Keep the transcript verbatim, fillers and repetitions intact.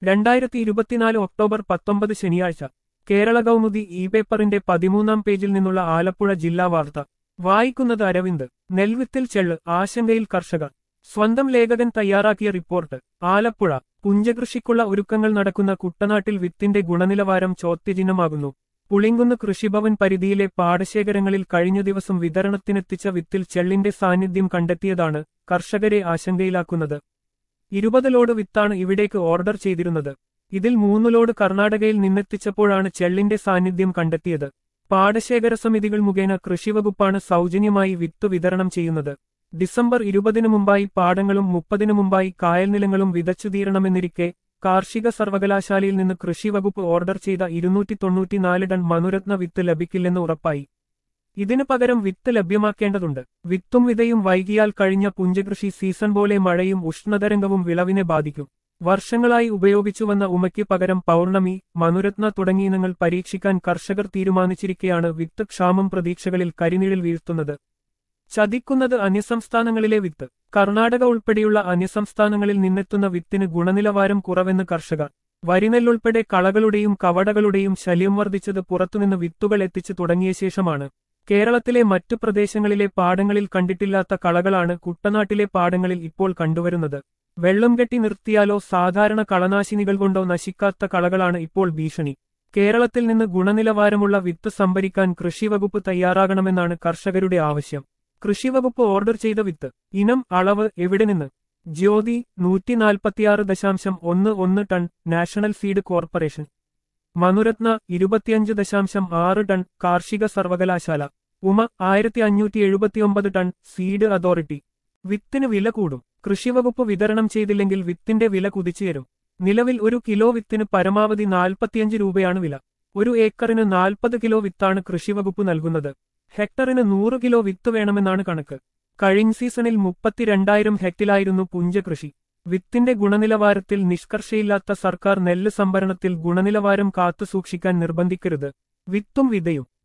രണ്ടായിരത്തി ഇരുപത്തിനാല് ഒക്ടോബർ പത്തൊമ്പത് ശനിയാഴ്ച കേരള കൗമുദി ഇ പേപ്പറിന്റെ പതിമൂന്നാം പേജിൽ നിന്നുള്ള ആലപ്പുഴ ജില്ലാ വാർത്ത വായിക്കുന്നത് അരവിന്ദ്. നെൽവിത്തിൽ ചെള്ള്, ആശങ്കയിൽ കർഷകർ. സ്വന്തം ലേഖകൻ തയ്യാറാക്കിയ റിപ്പോർട്ട്. ആലപ്പുഴ. പുഞ്ചകൃഷിക്കുള്ള ഒരുക്കങ്ങൾ നടക്കുന്ന കുട്ടനാട്ടിൽ വിത്തിന്റെ ഗുണനിലവാരം ചോദ്യചിഹ്നമാകുന്നു. പുളിങ്കുന്ന് കൃഷിഭവൻ പരിധിയിലെ പാടശേഖരങ്ങളിൽ കഴിഞ്ഞ ദിവസം വിതരണത്തിനെത്തിച്ച വിത്തിൽ ചെള്ളിന്റെ സാന്നിധ്യം കണ്ടെത്തിയതാണ് കർഷകരെ ആശങ്കയിലാക്കുന്നത്. ഇരുപത് ലോഡ് വിത്താണ് ഇവിടേക്ക് ഓർഡർ ചെയ്തിരുന്നത്. ഇതിൽ മൂന്ന് ലോഡ് കർണാടകയിൽ നിന്നെത്തിച്ചപ്പോഴാണ് ചെള്ളിന്റെ സാന്നിധ്യം കണ്ടെത്തിയത്. പാടശേഖര സമിതികൾ മുഖേന കൃഷിവകുപ്പാണ് സൗജന്യമായി വിത്ത് വിതരണം ചെയ്യുന്നത്. ഡിസംബർ ഇരുപതിനു മുമ്പായി പാടങ്ങളും മുപ്പതിനു മുമ്പായി കായൽനിലങ്ങളും വിതച്ചു തീരണമെന്നിരിക്കെ കാർഷിക സർവകലാശാലയിൽ നിന്ന് കൃഷിവകുപ്പ് ഓർഡർ ചെയ്ത ഇരുന്നൂറ്റി തൊണ്ണൂറ്റിനാല് ടൺ മനുരത്ന വിത്ത് ലഭിക്കില്ലെന്ന് ഉറപ്പായി. ഇതിനു പകരം വിത്ത് ലഭ്യമാക്കേണ്ടതുണ്ട്. വിത്തും വിതയും വൈകിയാൽ കഴിഞ്ഞ പുഞ്ചകൃഷി സീസൺ പോലെ മഴയും ഉഷ്ണതരംഗവും വിളവിനെ ബാധിക്കും. വർഷങ്ങളായി ഉപയോഗിച്ചുവന്ന ഉമയ്ക്ക് പകരം പൗർണമി, മനുരത്ന തുടങ്ങിയ ഇനങ്ങൾ പരീക്ഷിക്കാൻ കർഷകർ തീരുമാനിച്ചിരിക്കെയാണ് വിത്ത് ക്ഷാമം പ്രതീക്ഷകളിൽ കരിനിഴൽ വീഴ്ത്തുന്നത്. ചതിക്കുന്നത് അന്യസംസ്ഥാനങ്ങളിലെ വിത്ത്. കർണാടക ഉൾപ്പെടെയുള്ള അന്യസംസ്ഥാനങ്ങളിൽ നിന്നെത്തുന്ന വിത്തിന് ഗുണനിലവാരം കുറവെന്ന് കർഷകർ. വരിനെല്ലുൾപ്പെടെ കളകളുടെയും കവടകളുടെയും ശല്യം വർദ്ധിച്ചത് പുറത്തുനിന്ന് വിത്തുകൾ എത്തിച്ചു തുടങ്ങിയ ശേഷമാണ്. കേരളത്തിലെ മറ്റു പ്രദേശങ്ങളിലെ പാടങ്ങളിൽ കണ്ടിട്ടില്ലാത്ത കളകളാണ് കുട്ടനാട്ടിലെ പാടങ്ങളിൽ ഇപ്പോൾ കണ്ടുവരുന്നത്. വെള്ളം കെട്ടി നിർത്തിയാലോ സാധാരണ കളനാശിനികൾ കൊണ്ടോ നശിക്കാത്ത കളകളാണ് ഇപ്പോൾ ഭീഷണി. കേരളത്തിൽ നിന്ന് ഗുണനിലവാരമുള്ള വിത്ത് സംഭരിക്കാൻ കൃഷിവകുപ്പ് തയ്യാറാകണമെന്നാണ് കർഷകരുടെ ആവശ്യം. കൃഷിവകുപ്പ് ഓർഡർ ചെയ്ത വിത്ത് ഇനം, അളവ് എവിടെ നിന്ന്? ജ്യോതി നൂറ്റി നാൽപ്പത്തിയാറ് ദശാംശം ഒന്ന് ഒന്ന് ടൺ, നാഷണൽ സീഡ് കോർപ്പറേഷൻ. മനുരത്ന ഇരുപത്തിയഞ്ച് ദശാംശം ആറ് ടൺ, കാർഷിക സർവകലാശാല. ഉമ ആയിരത്തി അഞ്ഞൂറ്റി എഴുപത്തിയൊമ്പത് ടൺ, സീഡ് അതോറിറ്റി. വിത്തിന് വില കൂടും. കൃഷിവകുപ്പ് വിതരണം ചെയ്തില്ലെങ്കിൽ വിത്തിന്റെ വില കുതിച്ചുയരും. നിലവിൽ ഒരു കിലോ വിത്തിന് പരമാവധി നാൽപ്പത്തിയഞ്ച് രൂപയാണ് വില. ഒരു ഏക്കറിന് നാൽപ്പത് കിലോ വിത്താണ് കൃഷിവകുപ്പ് നൽകുന്നത്. ഹെക്ടറിന് നൂറ് കിലോ വിത്ത് വേണമെന്നാണ് കണക്ക്. കഴിഞ്ഞ സീസണിൽ മുപ്പത്തിരണ്ടായിരം ഹെക്ടറിലായിരുന്നു പുഞ്ചകൃഷി. വിത്തിന്റെ ഗുണനിലവാരത്തിൽ നിഷ്കർഷയില്ലാത്ത സർക്കാർ നെല്ല് സംഭരണത്തിൽ ഗുണനിലവാരം കാത്തുസൂക്ഷിക്കാൻ നിർബന്ധിക്കരുത്. വിത്തും വിതയും